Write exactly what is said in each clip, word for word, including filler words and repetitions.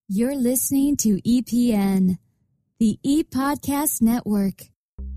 You're listening to E P N, the E-Podcast Network.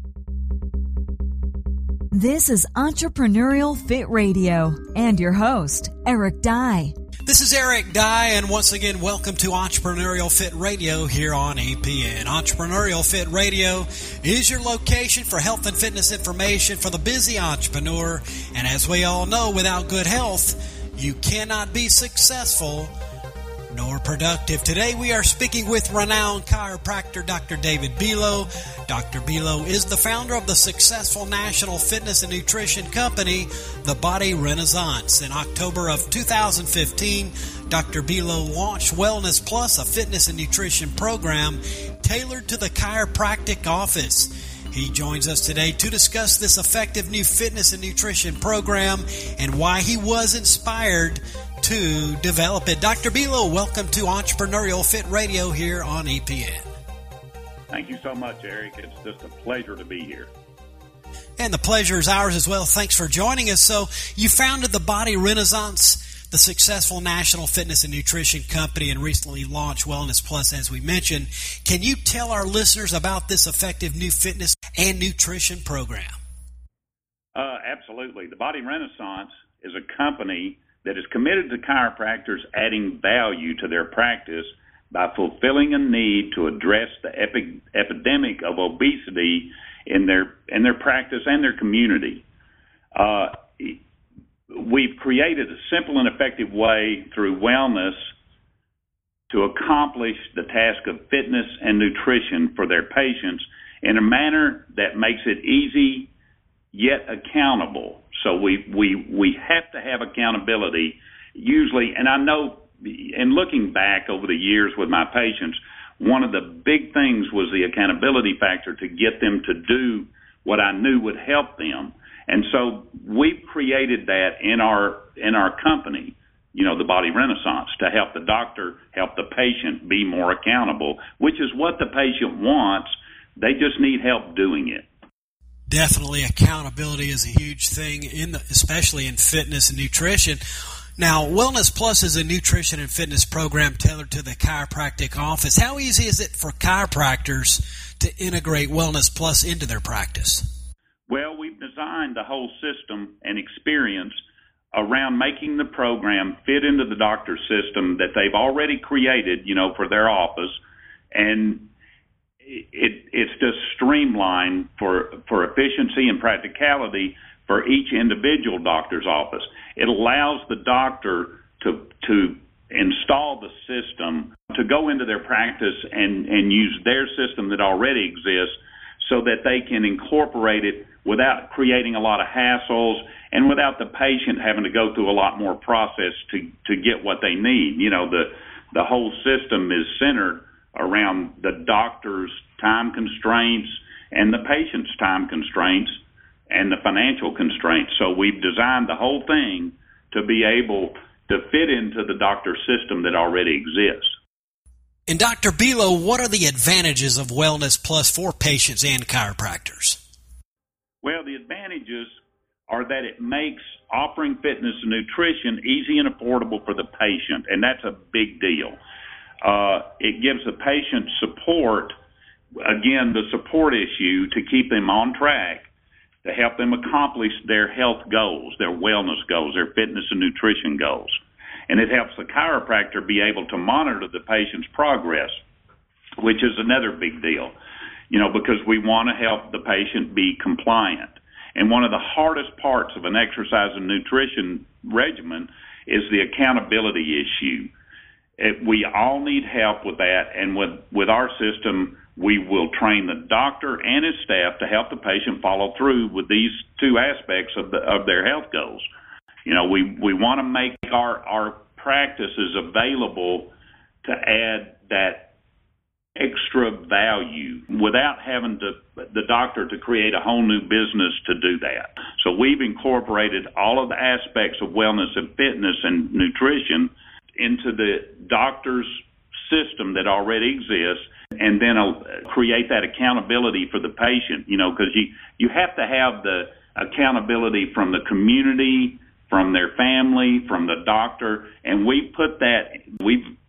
This is Entrepreneurial Fit Radio and your host, Eric Dye. This is Eric Dye, and once again, welcome to Entrepreneurial Fit Radio here on E P N. Entrepreneurial Fit Radio is your location for health and fitness information for the busy entrepreneur. And as we all know, without good health, you cannot be successful nor productive. Today we are speaking with renowned chiropractor Doctor David Bello. Doctor Bello is the founder of the successful national fitness and nutrition company, The Body Renaissance. In October of two thousand fifteen, Doctor Bello launched Wellness Plus, a fitness and nutrition program tailored to the chiropractic office. He joins us today to discuss this effective new fitness and nutrition program and why he was inspired to develop it. Doctor Bello, welcome to Entrepreneurial Fit Radio here on E P N. Thank you so much, Eric. It's just a pleasure to be here. And the pleasure is ours as well. Thanks for joining us. So you founded the Body Renaissance, the successful national fitness and nutrition company, and recently launched Wellness Plus, as we mentioned. Can you tell our listeners about this effective new fitness and nutrition program? Uh, absolutely. The Body Renaissance is a company that is committed to chiropractors adding value to their practice by fulfilling a need to address the epi- epidemic of obesity in their in their practice and their community. Uh, we've created a simple and effective way through wellness to accomplish the task of fitness and nutrition for their patients in a manner that makes it easy yet accountable. So we, we, we have to have accountability usually, and I know in looking back over the years with my patients, one of the big things was the accountability factor to get them to do what I knew would help them. And so we've created that in our in our company, you know, the Body Renaissance, to help the doctor, help the patient be more accountable, which is what the patient wants. They just need help doing it. Definitely, accountability is a huge thing, in the, especially in fitness and nutrition. Now, Wellness Plus is a nutrition and fitness program tailored to the chiropractic office. How easy is it for chiropractors to integrate Wellness Plus into their practice? Well, we've designed the whole system and experience around making the program fit into the doctor's system that they've already created, you know, for their office, and It, it's just streamlined for, for efficiency and practicality for each individual doctor's office. It allows the doctor to to install the system, to go into their practice and, and use their system that already exists so that they can incorporate it without creating a lot of hassles and without the patient having to go through a lot more process to, to get what they need. You know, the, the whole system is centered around the doctor's time constraints and the patient's time constraints and the financial constraints. So we've designed the whole thing to be able to fit into the doctor's system that already exists. And Doctor Bello, what are the advantages of Wellness Plus for patients and chiropractors? Well, the advantages are that it makes offering fitness and nutrition easy and affordable for the patient, and that's a big deal. Uh, it gives the patient support, again, the support issue to keep them on track, to help them accomplish their health goals, their wellness goals, their fitness and nutrition goals. And it helps the chiropractor be able to monitor the patient's progress, which is another big deal, you know, because we want to help the patient be compliant. And one of the hardest parts of an exercise and nutrition regimen is the accountability issue. It, we all need help with that, and with, with our system, we will train the doctor and his staff to help the patient follow through with these two aspects of the, of their health goals. You know, we, we want to make our, our practices available to add that extra value without having to, the doctor to create a whole new business to do that. So we've incorporated all of the aspects of wellness and fitness and nutrition into the doctor's system that already exists, and then uh, create that accountability for the patient, you know, because you, you have to have the accountability from the community, from their family, from the doctor, and we put that, we've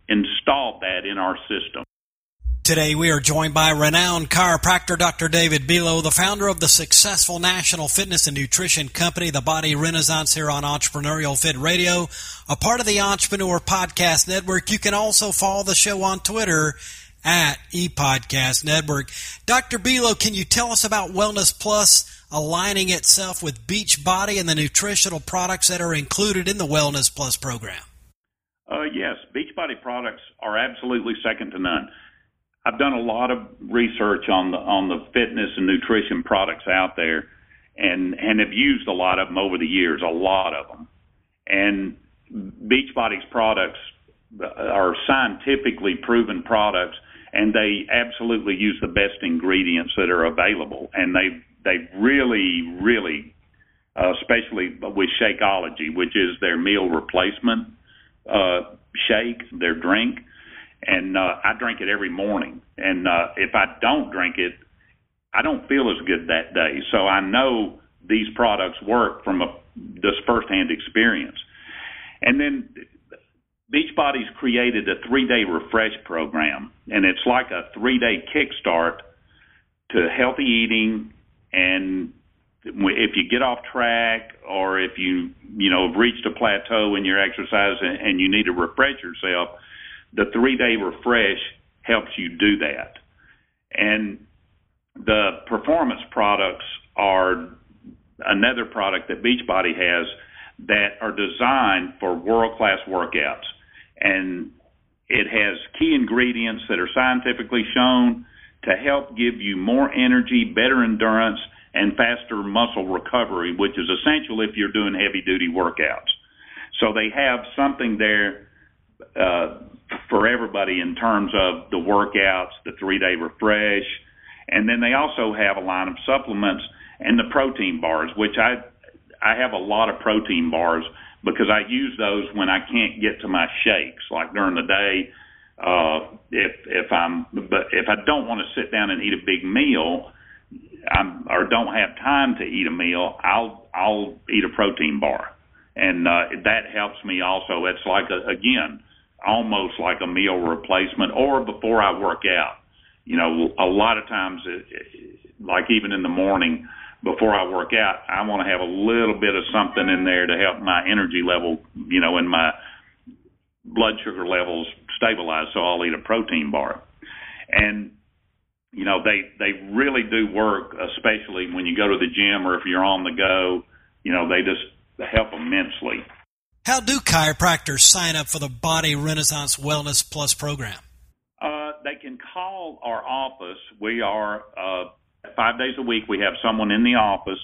installed that in our system. Today we are joined by renowned chiropractor Doctor David Below, the founder of the successful national fitness and nutrition company, The Body Renaissance, here on Entrepreneurial Fit Radio, a part of the Entrepreneur Podcast Network. You can also follow the show on Twitter at ePodcast Network. Doctor Below, can you tell us about Wellness Plus aligning itself with Beachbody and the nutritional products that are included in the Wellness Plus program? Uh, yes, Beachbody products are absolutely second to none. I've done a lot of research on the on the fitness and nutrition products out there, and and have used a lot of them over the years, a lot of them. And Beachbody's products are scientifically proven products, and they absolutely use the best ingredients that are available. And they they really, really, uh, especially with Shakeology, which is their meal replacement uh, shake, their drink. And uh, I drink it every morning. And uh, if I don't drink it, I don't feel as good that day. So I know these products work from a, this firsthand experience. And then Beachbody's created a three-day refresh program, and it's like a three-day kickstart to healthy eating. And if you get off track, or if you you know have reached a plateau in your exercise and, and you need to refresh yourself, the three-day refresh helps you do that. And the performance products are another product that Beachbody has that are designed for world-class workouts. And it has key ingredients that are scientifically shown to help give you more energy, better endurance, and faster muscle recovery, which is essential if you're doing heavy-duty workouts. So they have something there uh, for everybody in terms of the workouts, the three-day refresh, and then they also have a line of supplements and the protein bars, which I I have a lot of protein bars because I use those when I can't get to my shakes, like during the day. Uh, if if I'm but if I don't want to sit down and eat a big meal, I'm, or don't have time to eat a meal, I'll I'll eat a protein bar, and uh, that helps me also. It's like a, again. almost like a meal replacement, or before I work out. You know, a lot of times, it, it, like even in the morning before I work out, I want to have a little bit of something in there to help my energy level, you know, and my blood sugar levels stabilize, so I'll eat a protein bar. And, you know, they, they really do work, especially when you go to the gym or if you're on the go. You know, they just help immensely. How do chiropractors sign up for the Body Renaissance Wellness Plus program? Uh, they can call our office. We are, uh, five days a week, we have someone in the office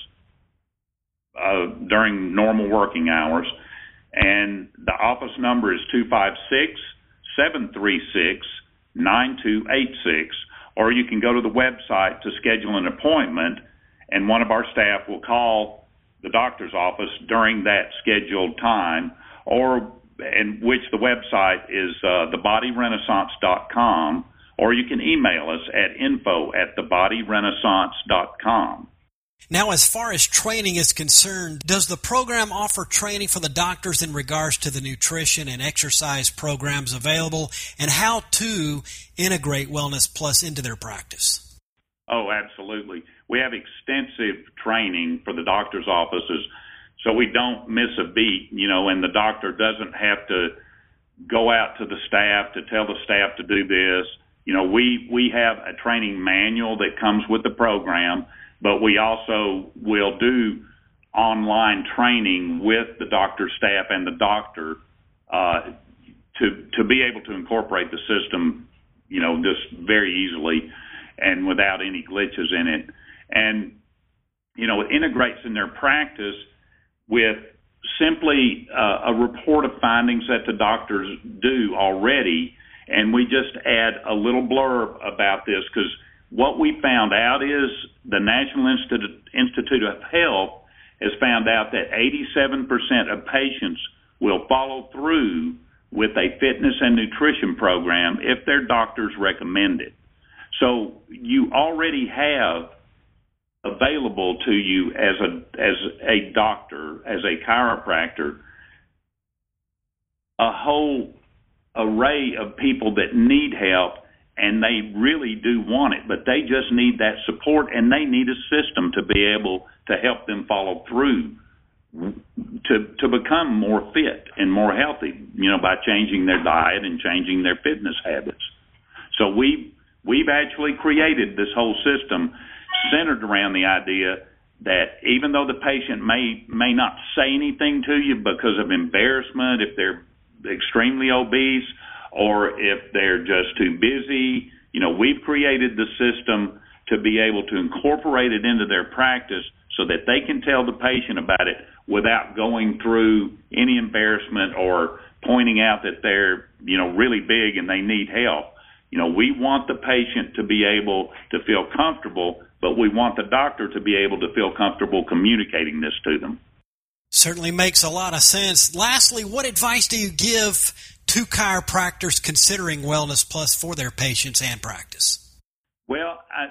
uh, during normal working hours. And the office number is two five six, seven three six, nine two eight six. Or you can go to the website to schedule an appointment, and one of our staff will call the doctor's office during that scheduled time, or in which the website is uh, the body renaissance dot com, or you can email us at info at the body renaissance dot com. Now, as far as training is concerned, does the program offer training for the doctors in regards to the nutrition and exercise programs available, and how to integrate Wellness Plus into their practice? Oh, absolutely. We have extensive training for the doctor's offices, so we don't miss a beat, you know, and the doctor doesn't have to go out to the staff to tell the staff to do this. You know, we, we have a training manual that comes with the program, but we also will do online training with the doctor's staff and the doctor uh, to to be able to incorporate the system, you know, just very easily and without any glitches in it. And, you know, it integrates in their practice with simply uh, a report of findings that the doctors do already, and we just add a little blurb about this, because what we found out is the National Institute, Institute of Health has found out that eighty-seven percent of patients will follow through with a fitness and nutrition program if their doctors recommend it. So you already have available to you as a as a doctor, as a chiropractor, a whole array of people that need help, and they really do want it, but they just need that support, and they need a system to be able to help them follow through to to become more fit and more healthy, you know, by changing their diet and changing their fitness habits. So we we've actually created this whole system centered around the idea that even though the patient may may not say anything to you because of embarrassment, if they're extremely obese or if they're just too busy, you know, we've created the system to be able to incorporate it into their practice so that they can tell the patient about it without going through any embarrassment or pointing out that they're, you know, really big and they need help. You know, we want the patient to be able to feel comfortable, but we want the doctor to be able to feel comfortable communicating this to them. Certainly makes a lot of sense. Lastly, what advice do you give to chiropractors considering Wellness Plus for their patients and practice? Well, I,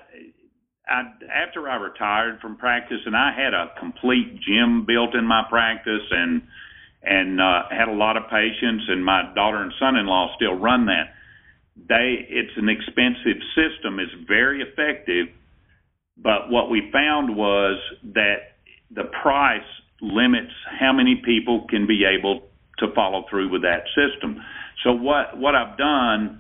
I, after I retired from practice, and I had a complete gym built in my practice, and and uh, had a lot of patients, and my daughter and son-in-law still run that. They, it's an expensive system. It's very effective, but what we found was that the price limits how many people can be able to follow through with that system. So what what I've done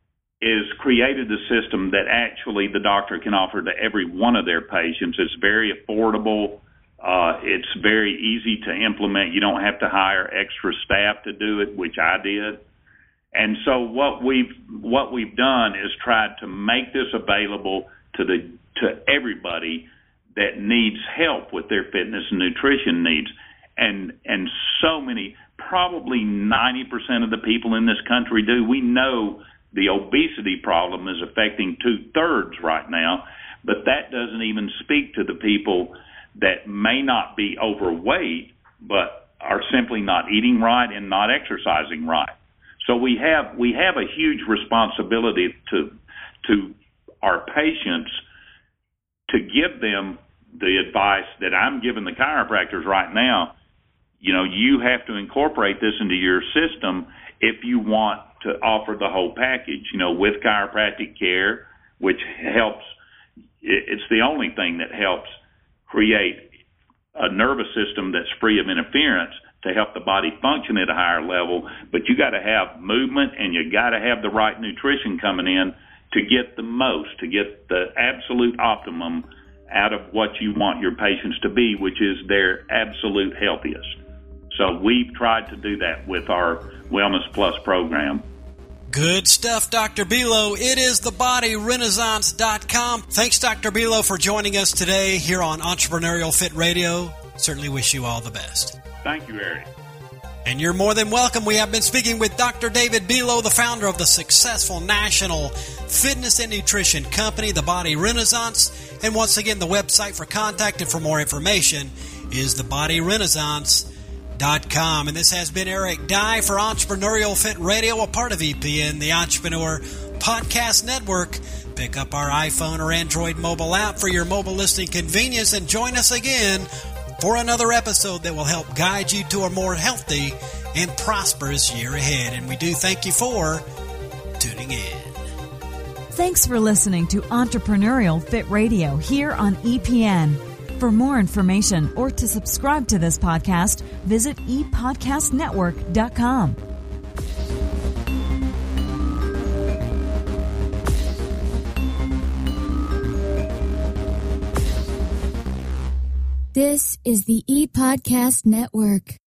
is created a system that actually the doctor can offer to every one of their patients. It's very affordable. Uh, it's very easy to implement. You don't have to hire extra staff to do it, which I did. And so what we've what we've done is tried to make this available to the to everybody that needs help with their fitness and nutrition needs. And and so many, probably ninety percent of the people in this country do. We know the obesity problem is affecting two-thirds right now, but that doesn't even speak to the people that may not be overweight but are simply not eating right and not exercising right. So we have we have a huge responsibility to to our patients to give them the advice that I'm giving the chiropractors right now. You know, you have to incorporate this into your system if you want to offer the whole package, you know, with chiropractic care, which helps. It's the only thing that helps create a nervous system that's free of interference to help the body function at a higher level. But you got to have movement, and you got to have the right nutrition coming in to get the most, to get the absolute optimum out of what you want your patients to be, which is their absolute healthiest. So we've tried to do that with our Wellness Plus program. Good stuff, Doctor Belo. It is the body renaissance dot com. Thanks, Doctor Belo, for joining us today here on Entrepreneurial Fit Radio. Certainly wish you all the best. Thank you, Eric. And you're more than welcome. We have been speaking with Doctor David Belo, the founder of the successful national fitness and nutrition company, The Body Renaissance. And once again, the website for contact and for more information is the body renaissance dot com. And this has been Eric Dye for Entrepreneurial Fit Radio, a part of E P N, the Entrepreneur Podcast Network. Pick up our iPhone or Android mobile app for your mobile listening convenience and join us again for another episode that will help guide you to a more healthy and prosperous year ahead. And we do thank you for tuning in. Thanks for listening to Entrepreneurial Fit Radio here on E P N. For more information or to subscribe to this podcast, visit e podcast network dot com. This is the E-Podcast Network.